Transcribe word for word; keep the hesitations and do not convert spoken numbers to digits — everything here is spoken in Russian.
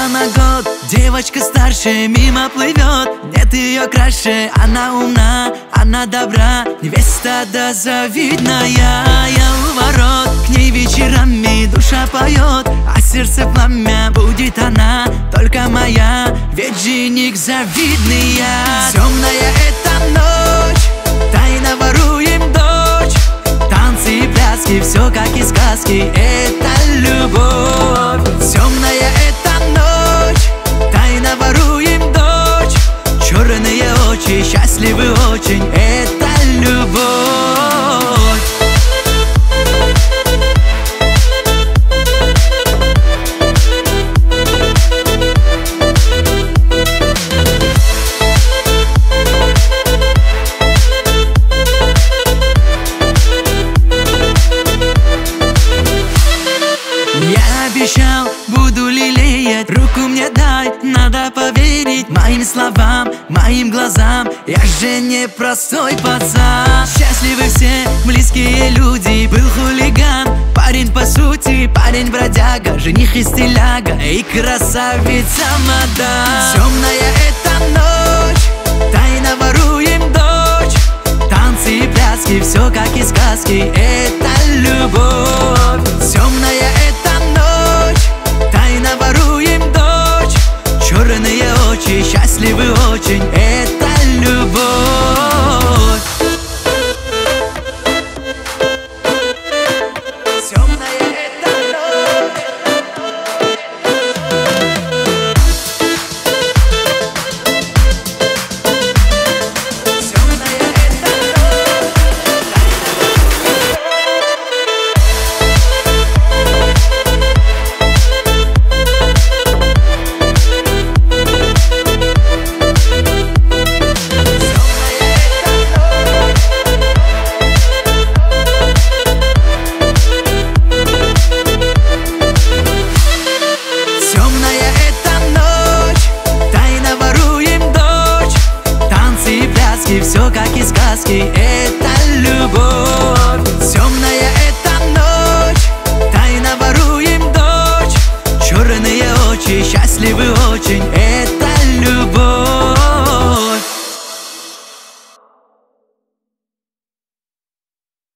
Она на год, девочка старше, мимо плывет. Нет ее краше, она умна, она добра, невеста да завидная. Я у ворот, к ней вечерами душа поет, а сердце пламя будет она, только моя, ведь жених завидный я. Темная эта ночь, тайно воруем дочь, танцы и пляски, все как из сказки, это любовь. Темная эта ночь, тайно воруем дочь, черные очи, счастливы очень, это любовь. Обещал, буду лелеять, руку мне дай, надо поверить моим словам, моим глазам. Я же не простой пацан. Счастливы все близкие люди, был хулиган, парень по сути, парень бродяга, жених и стиляга и красавица мадам. Темная эта ночь, тайно воруем дочь, танцы и пляски, все как из сказки, это любовь. Темная эта ночь, тайно воруем дочь, черные очи, счастливы очень, это любовь. Темная эта ночь. Темная эта ночь. Темная эта ночь, тайно воруем дочь, танцы и пляски, все как из сказки.